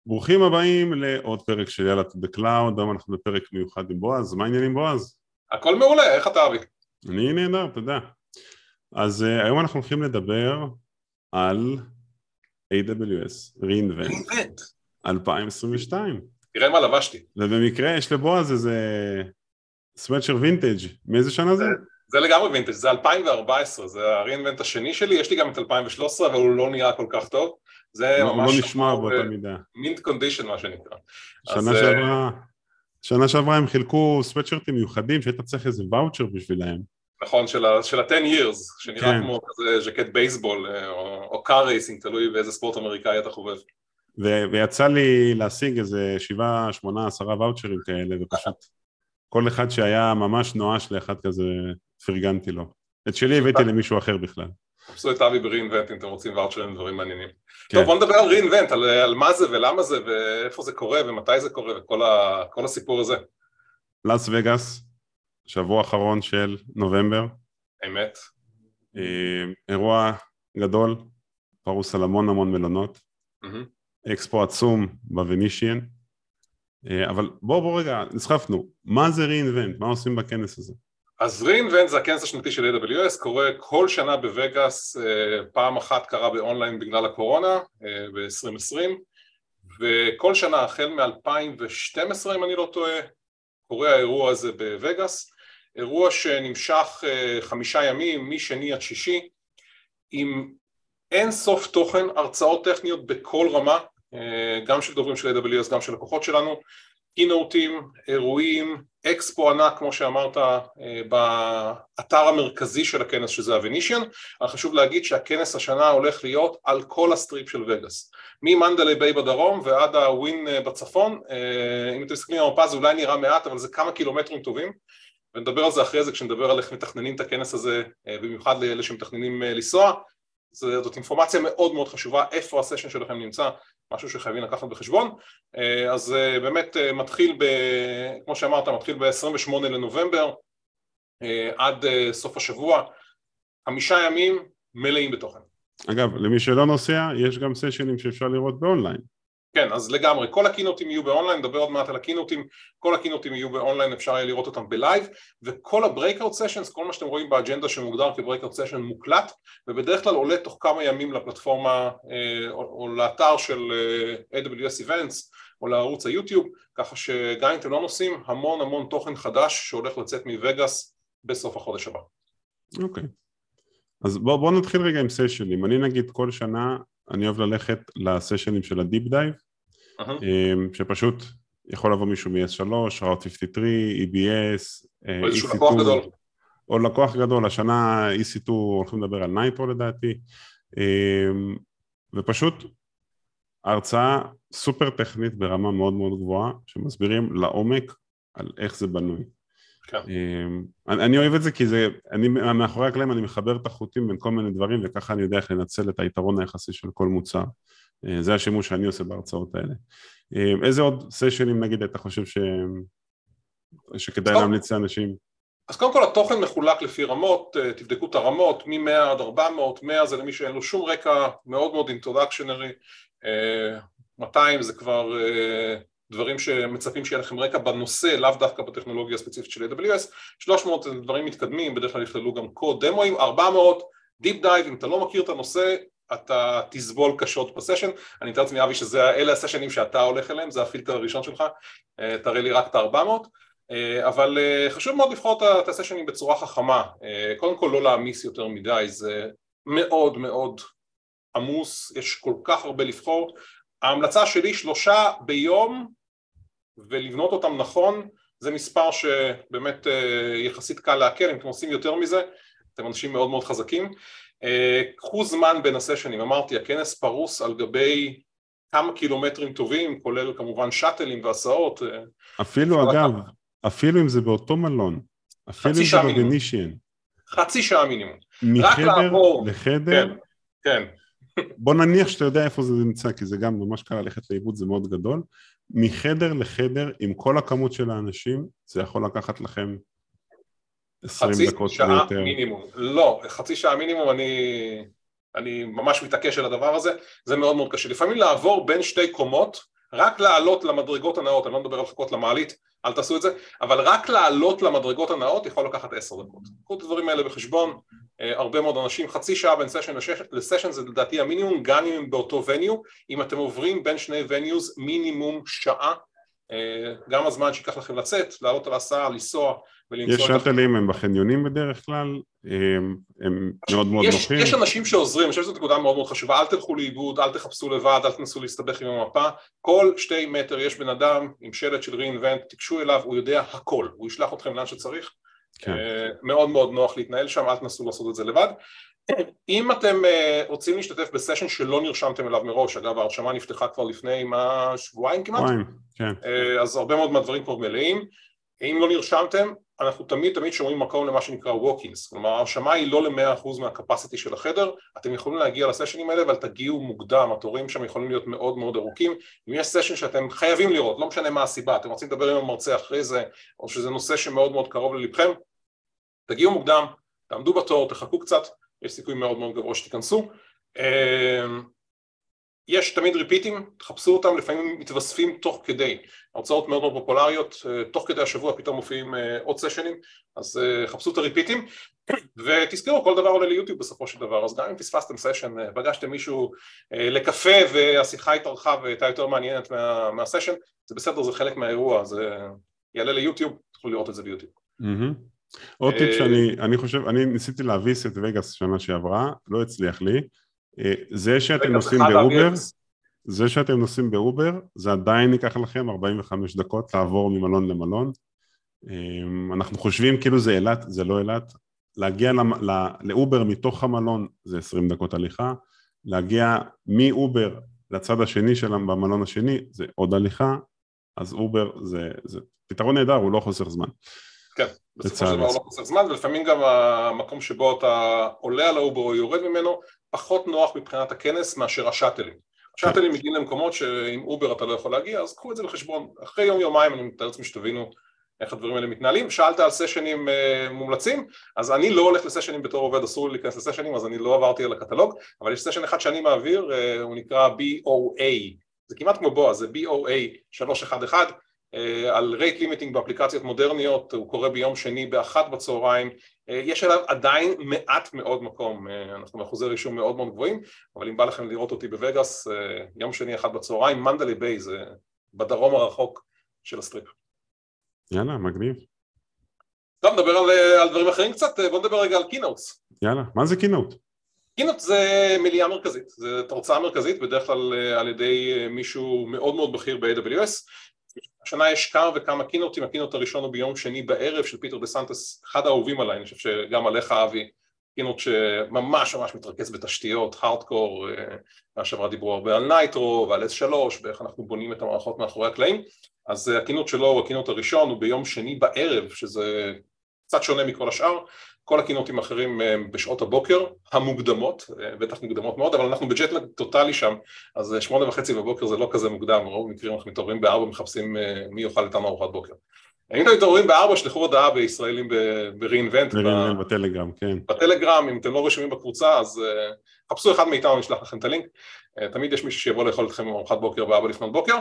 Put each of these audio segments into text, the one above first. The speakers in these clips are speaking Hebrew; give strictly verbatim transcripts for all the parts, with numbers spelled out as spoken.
ברוכים הבאים לעוד פרק של יאללה to the cloud, היום אנחנו בפרק מיוחד עם בועז. מה העניינים בועז? הכל מעולה, איך אתה אבי? אני נהדר, תודה. אז uh, היום אנחנו הולכים לדבר על איי דאבליו אס, reInvent, reInvent אלפיים עשרים ושתיים. תראה מה לבשתי. ובמקרה יש לבועז איזה סוואטשר וינטג', מאיזה שנה זה? זה, זה לגמרי וינטג', זה אלפיים וארבע עשרה, זה ה-reInvent השני שלי, יש לי גם את אלפיים ושלוש עשרה, אבל הוא לא נראה כל כך טוב. זה לא, ממש לא נשמע באותה מידה. מינט קונדישן מה שנקרא. שנה אז, שעברה, שנה שעברה הם חילקו סוואטשרטים מיוחדים, שהיית צריך איזה ואוצ'ר בשבילהם. נכון, של ה-ten years, שנראה כן. כמו כזה ז'קט בייסבול, או, או קאר רייסינג, תלוי באיזה ספורט אמריקאי אתה חובב. ו- ויצא לי להשיג איזה שבעה, שמונה, עשרה ואוצ'רים כאלה, ופשוט כל אחד שהיה ממש נואש לאחד כזה, פרגנתי לו. את שלי הבאתי למישהו אחר בכלל. תפסו את אבי ב-reInvent אם אתם רוצים ואוצ'רים ודברים מעניינים. כן. טוב, בוא נדבר על reInvent, על, על מה זה ולמה זה, ואיפה זה קורה ומתי זה קורה, וכל ה, כל הסיפור הזה. לאס וגאס, שבוע האחרון של נובמבר. אמת. אירוע גדול, פרוס על המון המון מלונות. Mm-hmm. אקספו עצום בוונישיאן. אבל בואו בואו רגע, נסחפנו. מה זה reInvent? מה עושים בכנס הזה? אז reInvent זה הכנס השנתי של איי דאבליו אס, קורה כל שנה בווגאס, פעם אחת קרה באונליין בגלל הקורונה, ב-עשרים עשרים, וכל שנה החל מ-אלפיים ושתים עשרה אם אני לא טועה, קורה האירוע הזה בווגאס, אירוע שנמשך חמישה ימים, משני עד שישי, עם אין סוף תוכן, הרצאות טכניות בכל רמה, גם של דוברים של איי דאבליו אס, גם של לקוחות שלנו, קינוטים, אירועים, אקספו ענק, כמו שאמרת, באתר המרכזי של הכנס, שזה הוונישיאן. אבל חשוב להגיד שהכנס השנה הולך להיות על כל הסטריפ של וגאס. ממנדלי ביי בדרום ועד הווין בצפון. אם אתם מסתכלים על המפה, זה אולי נראה מעט, אבל זה כמה קילומטרים טובים. ונדבר על זה אחרי זה, כשנדבר על איך מתכננים את הכנס הזה, במיוחד לאלה שמתכננים לנסוע. זאת אינפורמציה מאוד מאוד חשובה, איפה הסשן שלכם נמצא, משהו שחייבים לקחת בחשבון. אז באמת מתחיל, ב, כמו שאמרת, מתחיל ב-עשרים ושמונה לנובמבר, עד סוף השבוע, חמישה ימים מלאים בתוכן. אגב, למי שלא נוסע, יש גם סשנים שאפשר לראות באונליין. כן, אז לגמרי, כל הקינוטים יהיו באונליין, נדבר עוד מעט על הקינוטים, כל הקינוטים יהיו באונליין, אפשר יהיה לראות אותם בלייב, וכל הברייקאוט סשנס, כל מה שאתם רואים באג'נדה שמוגדר כברייקאוט סשן מוקלט, ובדרך כלל עולה תוך כמה ימים לפלטפורמה, או, או לאתר של איי דאבליו אס Events, או לערוץ היוטיוב, ככה שגם אם אתם לא נוסעים, המון המון תוכן חדש שהולך לצאת מווגאס בסוף החודש הבא. אוקיי. אז בואו בוא נתחיל רגע עם סשנים. אני נגיד כל שנה, אני אוהב ללכת לסשנים של הדיפ דייב, uh-huh. שפשוט יכול לבוא מישהו מ-אס שלוש, ראוט חמישים ושלוש, אי בי אס, או איזשהו לקוח גדול. או לקוח גדול, השנה אי סי טו הולכים לדבר על נייטרו לדעתי, ופשוט הרצאה סופר טכנית ברמה מאוד מאוד גבוהה, שמסבירים לעומק על איך זה בנוי. כן. אני, אני אוהב את זה כי זה, אני, מאחורי הקלעים אני מחבר את החוטים בין כל מיני דברים, וככה אני יודע איך לנצל את היתרון היחסי של כל מוצר. זה השימוש שאני עושה בהרצאות האלה. איזה עוד סשנים נגיד אתה חושב ש... שכדאי להמליץ לאנשים? אז קודם כל התוכן מחולק לפי רמות, תבדקו את הרמות, מ-מאה עד ארבע מאות, מאה זה למי שאין לו שום רקע, מאוד מאוד אינטרודקשנרי, מאתיים זה כבר דברים שמצפים שיהיה לכם רקע בנושא, לאו דווקא בטכנולוגיה הספציפית של איי דאבליו אס, שלוש מאות זה דברים מתקדמים, בדרך כלל יכללו גם קוד דמואים, ארבע מאות, דיפ דייב, אם אתה לא מכיר את הנושא, אתה תסבול קשות בסשן, אני אתאר לעצמי אבי שאלה הסשנים שאתה הולך אליהם, זה הפילטר הראשון שלך, תראה לי רק את ה-ארבע מאות, אבל חשוב מאוד לבחור את הסשנים בצורה חכמה, קודם כל לא להעמיס יותר מדי, זה מאוד מאוד עמוס, יש כל כך הרבה לבחור, ההמלצה שלי שלושה ביום ולבנות אותם נכון, זה מספר שבאמת יחסית קל להקל, אם אתם עושים יותר מזה, אתם אנשים מאוד מאוד חזקים, קחו זמן בין הסשנים, אמרתי, הכנס פרוס על גבי כמה קילומטרים טובים, כולל כמובן שטלים והסעות. אפילו אגב, אפילו אם זה באותו מלון, אפילו אם זה בוונישיאן. חצי שעה מינימום. מחדר לחדר. כן, כן. בוא נניח שאתה יודע איפה זה נמצא, כי זה גם ממש קל ללכת לאיבוד, זה מאוד גדול. מחדר לחדר, עם כל הכמות של האנשים, זה יכול לקחת לכם עשרים דקות ויותר. חצי שעה מינימום. לא, חצי שעה מינימום, אני, אני ממש מתעקש על הדבר הזה, זה מאוד מאוד קשה. לפעמים לעבור בין שתי קומות, רק לעלות למדרגות הנאות, אני לא מדבר על חכות למעלית, אל תעשו את זה, אבל רק לעלות למדרגות הנאות יכול לקחת עשר דקות. קחו את הדברים האלה בחשבון, הרבה מאוד אנשים, חצי שעה בין סשן לסשן זה לדעתי המינימום, גם אם הם באותו וניו, אם אתם עוברים בין שני וניוז מינימום שעה, גם הזמן שיקח לכם לצאת, לעלות על הסעה, לנסוע ולמצוא... יש שאטלים, הם בחניונים בדרך כלל, הם, הם מאוד מאוד יש, נוחים. יש אנשים שעוזרים, אני חושב שזאת נקודה מאוד מאוד חשובה, אל תלכו לאיבוד, אל תחפשו לבד, אל תנסו להסתבך עם המפה, כל שתי מטר יש בן אדם עם שלט של רeinvent, תיגשו אליו, הוא יודע הכל, הוא ישלח אתכם לאן שצריך, כן. מאוד מאוד נוח להתנהל שם, אל תנסו לעשות את זה לבד. אם אתם רוצים להשתתף בסשן שלא נרשמתם אליו מראש, אגב ההרשמה נפתחה כבר לפני מה, שבועיים כמעט, שבועיים, כן. אז הרבה מאוד מהדברים כבר מלאים, אם לא נרשמתם, אנחנו תמיד תמיד שומעים מקום למה שנקרא walk-ins, כלומר ההרשמה היא לא ל-מאה אחוז מהקפסיטי של החדר, אתם יכולים להגיע לסשנים האלה, אבל תגיעו מוקדם, התורים שם יכולים להיות מאוד מאוד ארוכים, אם יש סשן שאתם חייבים לראות, לא משנה מה הסיבה, אתם רוצים לדבר עם המרצה אחרי זה, או שזה נושא שמאוד מאוד קרוב ללבכם, תגיעו מוקדם, תעמדו בתור, תחכו קצת, יש סיכוי מאוד מאוד גבוה שתיכנסו, יש תמיד ריפיטים, תחפשו אותם, לפעמים מתווספים תוך כדי, הרצאות מאוד מאוד פופולריות, תוך כדי השבוע פתאום מופיעים עוד סשנים, אז חפשו את הריפיטים, ותזכרו, כל דבר עולה ליוטיוב בסופו של דבר, אז גם אם פספסתם סשן, פגשתם מישהו לקפה והשיחה התארכה והייתה יותר מעניינת מה, מהסשן, זה בסדר, זה חלק מהאירוע, זה יעלה ליוטיוב, תוכלו לראות את זה ביוטיוב. עוד טיפ שאני אני חושב, אני ניסיתי להביס את וגאס שנה שעברה, לא הצליח לי, זה שאתם נוסעים באובר, זה שאתם נוסעים באובר, זה עדיין ייקח לכם ארבעים וחמש דקות לעבור ממלון למלון, אנחנו חושבים כאילו זה אילת, זה לא אילת, להגיע לאובר מתוך המלון זה עשרים דקות הליכה, להגיע מאובר לצד השני שלהם במלון השני זה עוד הליכה, אז אובר זה, זה פתרון נהדר, הוא לא חוסר זמן. כן, בסופו של דבר לא חוסר זמן, ולפעמים גם המקום שבו אתה עולה על האובר או יורד ממנו, פחות נוח מבחינת הכנס מאשר השאטלים. השאטלים מגיעים למקומות שעם אובר אתה לא יכול להגיע, אז קחו את זה בחשבון. אחרי יום יומיים אני מתאר לעצמי שתבינו איך הדברים האלה מתנהלים. שאלת על סשנים מומלצים, אז אני לא הולך לסשנים בתור עובד, אסור לי להיכנס לסשנים, אז אני לא עברתי על הקטלוג, אבל יש סשן אחד שאני מעביר, הוא נקרא בי או איי, זה כמעט כמו בו, זה בי או איי שלוש אחת אחת, על rate limiting באפליקציות מודרניות, הוא קורה ביום שני באחת בצהריים, יש עליו עדיין מעט מאוד מקום, אנחנו באחוזי רישום מאוד מאוד גבוהים, אבל אם בא לכם לראות אותי בווגאס, יום שני אחת בצהריים, מנדלי ביי זה בדרום הרחוק של הסטריפ. יאללה, מגניב. טוב, נדבר על, על דברים אחרים קצת, בוא נדבר רגע על קינוטס. יאללה, מה זה קינוט? קינוט זה מליאה מרכזית, זה תרצאה מרכזית, בדרך כלל על ידי מישהו מאוד מאוד בכיר ב-איי דאבליו אס, השנה יש כמה וכמה קינוטים, הקינוט הראשון הוא ביום שני בערב של פיטר דה סנטס, אחד האהובים עליי, אני חושב שגם עליך אבי, קינוט שממש ממש מתרכז בתשתיות, הארדקור, השבוע דיברו הרבה על נייטרו ועל אס שלוש, ואיך אנחנו בונים את המערכות מאחורי הקלעים, אז הקינוט שלו הוא הקינוט הראשון, הוא ביום שני בערב, שזה קצת שונה מכל השאר, כל הקינוטים האחרים בשעות הבוקר, המוקדמות, בטח מוקדמות מאוד, אבל אנחנו בג'טלג טוטלי שם, אז שמונה וחצי בבוקר זה לא כזה מוקדם, רוב מקרים אנחנו מתעוררים בארבע, מחפשים מי יאכל איתנו ארוחת בוקר. אם אתם מתעוררים בארבע, שלחו הודעה בישראלים ב-reinvent, בטלגרם, כן. בטלגרם, אם אתם לא רשומים בקבוצה, אז חפשו אחד מאיתנו, נשלח לכם את הלינק, תמיד יש מישהו שיבוא לאכול אתכם ארוחת בוקר בארבע לפנות בוקר.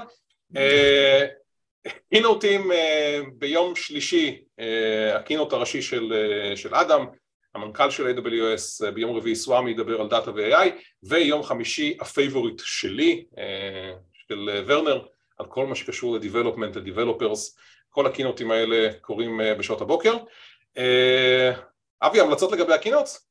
קינוטים ביום שלישי, הקינוט הראשי של, של אדם, המנכ"ל של איי דאבליו אס, ביום רביעי סוואמי ידבר על דאטה ו-איי איי, ויום חמישי הפייבוריט שלי, של ורנר, על כל מה שקשור ל-development, ל-developers, כל הקינוטים האלה קורים בשעות הבוקר. אבי, המלצות לגבי הקינוטס?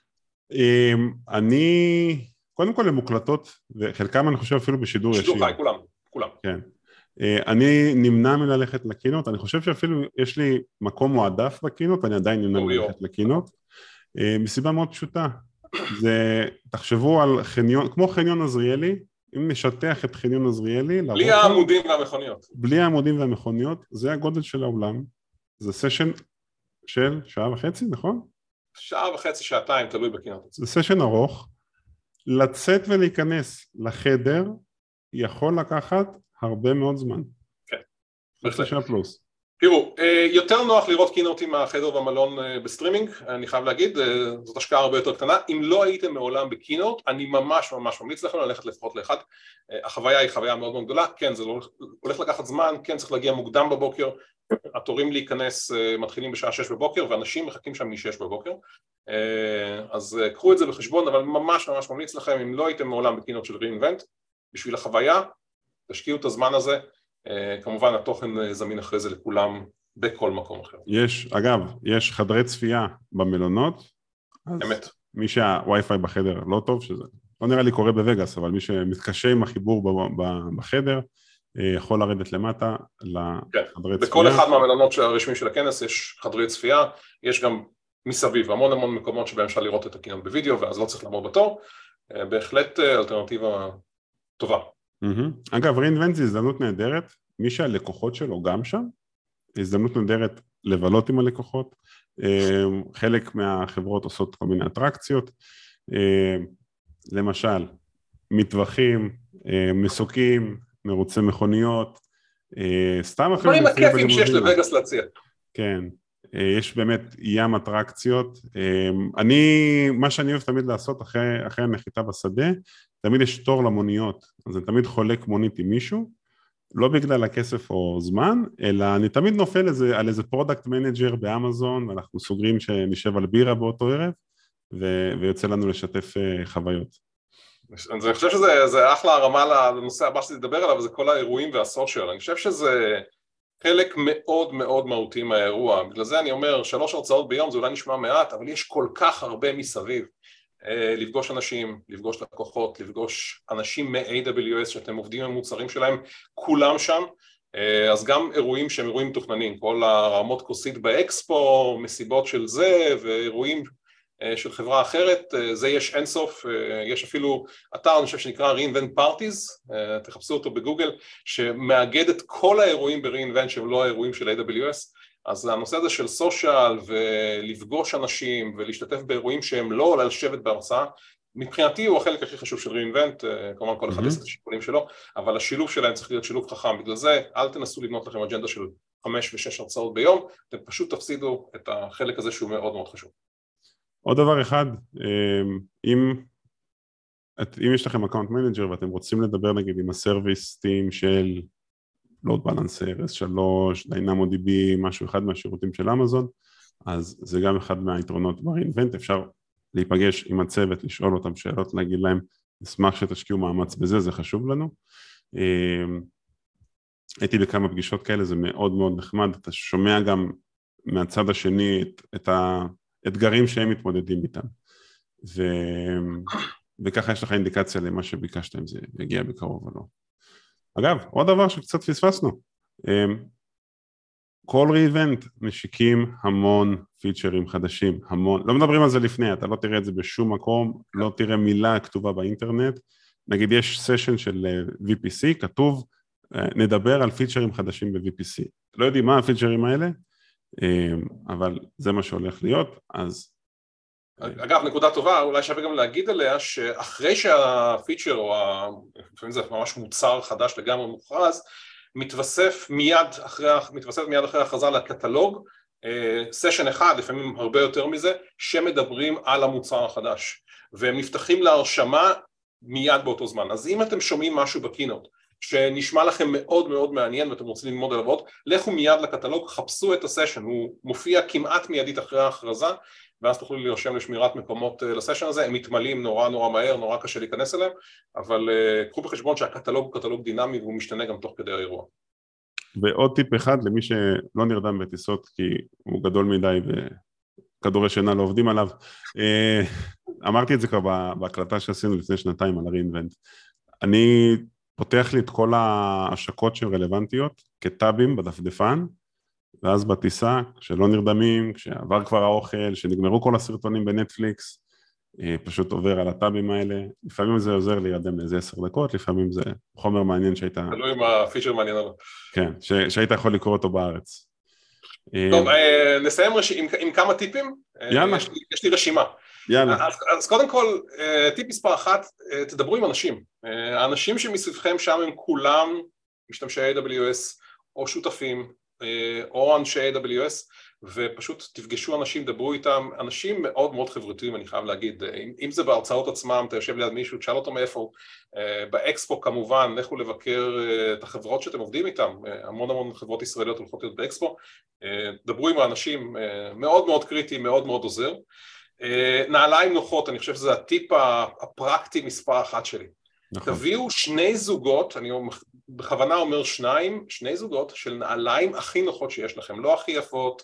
אני, קודם כל למוקלטות, וחלקם אני חושב אפילו בשידור ישיר. שידור חי, כולם, כולם. כן. אני נמנע מללכת לקינוט, אני חושב שאפילו יש לי מקום מועדף בקינוט, אני עדיין נמנע מללכת לקינוט, מסיבה מאוד פשוטה, זה, תחשבו על חניון, כמו חניון עזריאלי, אם נשטח את חניון עזריאלי, בלי העמודים והמכוניות. בלי העמודים והמכוניות, זה הגודל של האולם, זה סשן של שעה וחצי, נכון? שעה וחצי, שעתיים, תלוי בקינוט. זה סשן ארוך, לצאת ולהיכנס לחדר, יכול לקחת הרבה מאוד זמן. כן. חצי שעה פלוס. תראו, יותר נוח לראות קינוטים מהחדר במלון בסטרימינג, אני חייב להגיד, זאת השקעה הרבה יותר קטנה. אם לא הייתם מעולם בקינוט, אני ממש ממש ממליץ לכם ללכת לפחות לאחד. החוויה היא חוויה מאוד מאוד גדולה, כן, זה לא, הולך לקחת זמן, כן, צריך להגיע מוקדם בבוקר, התורים להיכנס מתחילים בשעה שש בבוקר, ואנשים מחכים שם משש בבוקר, אז קחו את זה בחשבון, אבל ממש ממש ממליץ לכם, אם לא הייתם מעולם בקינוט של re-invent, בשביל החוויה, תשקיעו את הזמן הזה, כמובן התוכן זמין אחרי זה לכולם בכל מקום אחר. יש, אגב, יש חדרי צפייה במלונות, אמת. מי שהווי-פיי בחדר לא טוב, שזה לא נראה לי קורה בווגאס, אבל מי שמתקשה עם החיבור בחדר, יכול לרדת למטה לחדרי צפייה. בכל אחד מהמלונות הרשמיים של הכנס יש חדרי צפייה, יש גם מסביב המון המון מקומות שבהם אפשר לראות את הקינוט בווידאו, ואז לא צריך לעמוד בתור, בהחלט אלטרנטיבה טובה. אגב, re-invent זה הזדמנות נהדרת, מי שהלקוחות שלו גם שם, הזדמנות נהדרת לבלות עם הלקוחות, חלק מהחברות עושות כל מיני אטרקציות, למשל, מטווחים, מסוקים, מרוצי מכוניות, סתם אפילו... דברים הכיפים שיש לווגאס להציע. כן, יש באמת ים אטרקציות, אני, מה שאני אוהב תמיד לעשות אחרי, אחרי הנחיתה בשדה, תמיד יש תור למוניות, אז אני תמיד חולק מונית עם מישהו, לא בגלל הכסף או זמן, אלא אני תמיד נופל איזה, על איזה פרודקט מנג'ר באמזון, ואנחנו סוגרים שנשב על בירה באותו ערב, ו, ויוצא לנו לשתף חוויות. אני חושב שזה אחלה הרמה לנושא הבא שלי לדבר עליו, זה כל האירועים והסושיאל, אני חושב שזה חלק מאוד מאוד מהותי מהאירוע, בגלל זה אני אומר, שלוש הרצאות ביום זה אולי נשמע מעט, אבל יש כל כך הרבה מסביב, לפגוש אנשים, לפגוש לקוחות, לפגוש אנשים מ-איי דאבליו אס שאתם עובדים עם מוצרים שלהם, כולם שם, אז גם אירועים שהם אירועים מתוכננים, כל הרמות כוסית באקספו, מסיבות של זה, ואירועים של חברה אחרת, זה יש אינסוף, יש אפילו אתר, אני חושב שנקרא re-invent parties, תחפשו אותו בגוגל, שמאגד את כל האירועים ב-re-invent שהם לא האירועים של איי דאבליו אס, אז הנושא הזה של סושיאל ולפגוש אנשים ולהשתתף באירועים שהם לא עולה לשבת בהרצאה, מבחינתי הוא החלק הכי חשוב של re-invent, כמובן כל אחד עושה את השיקולים שלו, אבל השילוב שלהם צריך להיות שילוב חכם, בגלל זה אל תנסו לבנות לכם אג'נדה של חמש ושש הרצאות ביום, אתם פשוט תפסידו את החלק הזה שהוא מאוד מאוד חשוב. עוד דבר אחד, אם, אם יש לכם אקאונט מנג'ר ואתם רוצים לדבר נגיד עם הסרוויס טים של לוד בלנסר, אס שלוש, דיינמו די בי, משהו אחד מהשירותים של אמזון, אז זה גם אחד מהיתרונות ב-re-invent, אפשר להיפגש עם הצוות, לשאול אותם שאלות, להגיד להם, נשמח שתשקיעו מאמץ בזה, זה חשוב לנו. הייתי בכמה פגישות כאלה, זה מאוד מאוד נחמד, אתה שומע גם מהצד השני את, את האתגרים שהם מתמודדים איתם, ו... וככה יש לך אינדיקציה למה שביקשת, אם זה יגיע בקרוב או לא. אגב, עוד דבר שקצת פספסנו, כל re-event משיקים המון פיצ'רים חדשים, המון, לא מדברים על זה לפני, אתה לא תראה את זה בשום מקום, לא תראה מילה כתובה באינטרנט, נגיד יש סשן של וי פי סי, כתוב, נדבר על פיצ'רים חדשים ב-וי פי סי, לא יודעים מה הפיצ'רים האלה, אבל זה מה שהולך להיות, אז... אגב, נקודה טובה, אולי שווה גם להגיד עליה, שאחרי שהפיצ'ר, או לפעמים זה ממש מוצר חדש לגמרי מוכרז, מתווסף מיד אחרי, מתווסף מיד אחרי ההכרזה לקטלוג, סשן אחד, לפעמים הרבה יותר מזה, שמדברים על המוצר החדש, והם נפתחים להרשמה מיד באותו זמן. אז אם אתם שומעים משהו בקינוט, שנשמע לכם מאוד מאוד מעניין ואתם רוצים ללמוד עליו עוד, לכו מיד לקטלוג, חפשו את הסשן, הוא מופיע כמעט מיידית אחרי ההכרזה, ואז תוכלו להירשם לשמירת מקומות לסשן הזה, הם מתמלאים נורא נורא מהר, נורא קשה להיכנס אליהם, אבל uh, קחו בחשבון שהקטלוג הוא קטלוג דינמי והוא משתנה גם תוך כדי האירוע. ועוד טיפ אחד למי שלא נרדם בטיסות, כי הוא גדול מדי וכדורי שינה לא עובדים עליו, אמרתי את זה כבר בהקלטה שעשינו לפני שנתיים על re-invent, אני פותח לי את כל ההשקות שהן רלוונטיות כטאבים בדפדפן, ואז בטיסה, כשלא נרדמים, כשעבר כבר האוכל, שנגמרו כל הסרטונים בנטפליקס, פשוט עובר על הטאבים האלה, לפעמים זה עוזר להירדם לאיזה עשר דקות, לפעמים זה חומר מעניין שהיית... תלוי אם הפיצ'ר מעניין עליו. כן, שהיית יכול לקרוא אותו בארץ. טוב, נסיים עם כמה טיפים? יאללה. יש לי רשימה. יאללה. אז קודם כל, טיפ מספר אחת, תדברו עם אנשים. האנשים שמסביבכם שם הם כולם משתמשי איי דאבליו אס או שותפים, או אנשי איי דאבליו אס, ופשוט תפגשו אנשים, דברו איתם, אנשים מאוד מאוד חברתיים, אני חייב להגיד, אם, אם זה בהרצאות עצמם, אתה יושב ליד מישהו, תשאל אותו מאיפה, באקספו כמובן, לכו לבקר את החברות שאתם עובדים איתם, המון המון חברות ישראליות הולכות להיות באקספו, דברו עם האנשים, מאוד מאוד קריטי, מאוד מאוד עוזר. נעליים נוחות, אני חושב שזה הטיפ הפרקטי מספר אחת שלי. נכון. תביאו שני זוגות, אני בכוונה אומר שניים, שני זוגות של נעליים הכי נוחות שיש לכם, לא הכי יפות,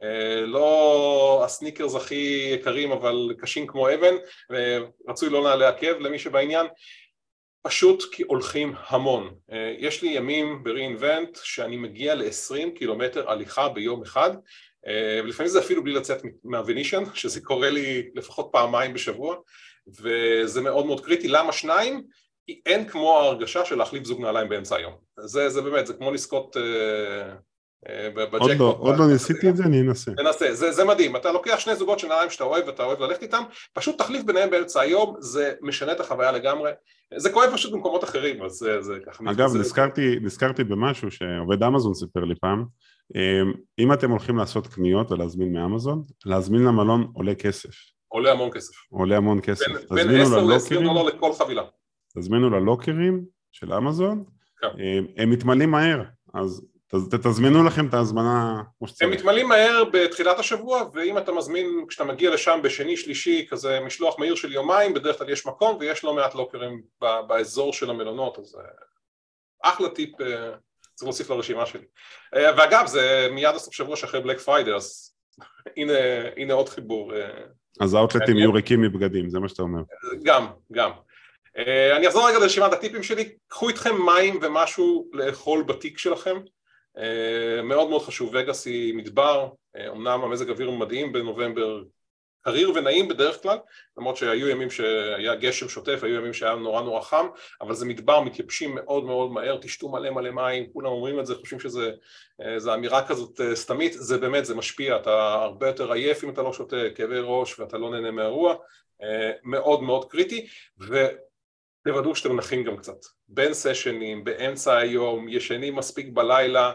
לא הסניקרס הכי יקרים אבל קשים כמו אבן, ורצוי לא נעלי עקב למי שבעניין, פשוט כי הולכים המון. יש לי ימים ב-Reinvent שאני מגיע ל-עשרים קילומטר הליכה ביום אחד, ולפעמים זה אפילו בלי לצאת מהוונישן, שזה קורה לי לפחות פעמיים בשבוע, וזה מאוד מאוד קריטי. למה שניים? כי אין כמו ההרגשה של להחליף זוג נעליים באמצע היום. זה, זה באמת, זה כמו לזכות בג'קפוט. עוד לא, עוד לא ניסיתי את זה, אני אנסה. ננסה, זה, זה מדהים. אתה לוקח שני זוגות של נעליים שאתה אוהב ואתה אוהב ללכת איתם, פשוט תחליף ביניהם באמצע היום, זה משנה את החוויה לגמרי. זה כואב פשוט במקומות אחרים, אז זה, זה ככה. אגב, נזכרתי, נזכרתי במשהו שעובד אמזון סיפר לי פעם, אם אתם הולכים לעשות קניות ולהזמין מאמזון, להזמין למלון עולה כסף. עולה המון כסף. עולה המון כסף. בין עשר לעשרים דולר לכל חבילה. תזמינו ללוקרים של אמזון, הם מתמלאים מהר, אז תזמינו לכם את ההזמנה כמו שצריך. הם מתמלאים מהר בתחילת השבוע, ואם אתה מזמין, כשאתה מגיע לשם בשני, שלישי, כזה משלוח מהיר של יומיים, בדרך כלל יש מקום, ויש לא מעט לוקרים באזור של המלונות, אז אחלה טיפ, צריך להוסיף לרשימה שלי. ואגב, זה מיד הסוף שבוע שאחרי בלק פריידי, אז הנה, הנה עוד חיבור. אז האוטלטים יהיו ריקים מבגדים, זה מה שאתה אומר. גם, גם. אני אחזור רגע לרשימת הטיפים שלי, קחו איתכם מים ומשהו לאכול בתיק שלכם, מאוד מאוד חשוב, וגאס היא מדבר, אמנם המזג אוויר מדהים בנובמבר, קריר ונעים בדרך כלל, למרות שהיו ימים שהיה גשם שוטף, היו ימים שהיה נורא נורא חם, אבל זה מדבר, מתייבשים מאוד מאוד מהר, תשתו מלא מלא מים, כולם אומרים את זה, חושבים שזה אמירה כזאת סתמית, זה באמת, זה משפיע, אתה הרבה יותר עייף אם אתה לא שותה, כאבי ראש ואתה לא נהנה מהאירוע, מאוד מאוד קריטי, ותוודאו שאתם נחים גם קצת, בין סשנים, באמצע היום, ישנים מספיק בלילה,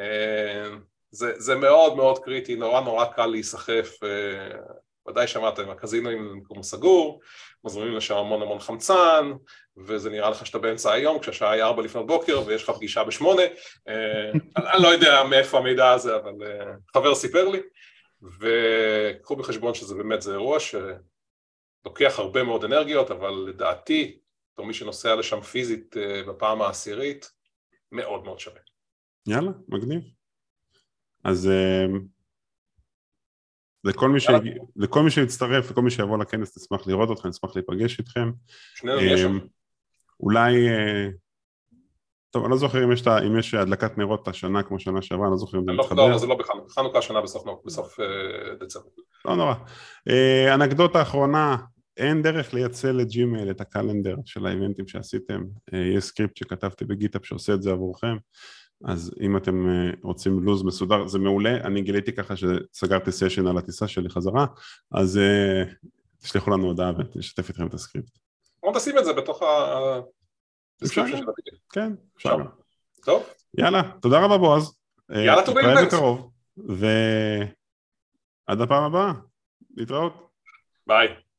זה, זה מאוד מאוד קריטי, נורא נורא קל להיסחף, ודאי שמעתם, הקזינו עם מקום סגור, מזרימים לשם המון המון חמצן, וזה נראה לך שאתה באמצע היום, כשהשעה היא ארבע לפנות בוקר, ויש לך פגישה בשמונה, אני לא יודע מאיפה המידע הזה, אבל חבר סיפר לי, וקחו בחשבון שזה באמת זה אירוע שלוקח הרבה מאוד אנרגיות, אבל לדעתי, בתור מי שנוסע לשם פיזית בפעם העשירית, מאוד מאוד שווה. יאללה, מגניב. אז לכל מי, ש... לכל מי שיצטרף, לכל מי שיבוא לכנס, נשמח לראות אתכם, נשמח להיפגש איתכם. שנינו יש שם. אולי, טוב, אני לא זוכר אם יש, אם יש הדלקת נרות השנה כמו שנה שעברה, אני לא זוכר אם זה מתחבר. לא, זה לא בחנוכה, חנוכה השנה בסוף, בסוף דצמבר. לא נורא. אנקדוטה האחרונה, אין דרך לייצא לג'ימייל את הקלנדר של האיבנטים שעשיתם, יש סקריפט שכתבתי בגיטאפ שעושה את זה עבורכם, אז אם אתם רוצים לוז מסודר, זה מעולה, אני גיליתי ככה שסגרתי סשן על הטיסה שלי חזרה, אז תשלחו לנו הודעה ותשתף איתכם את הסקריפט. בוא תשים את זה בתוך ה... אפשר? כן, אפשר. טוב. יאללה, תודה רבה בועז. יאללה, טוב נתראה בקרוב, ועד הפעם הבאה, להתראות. ביי.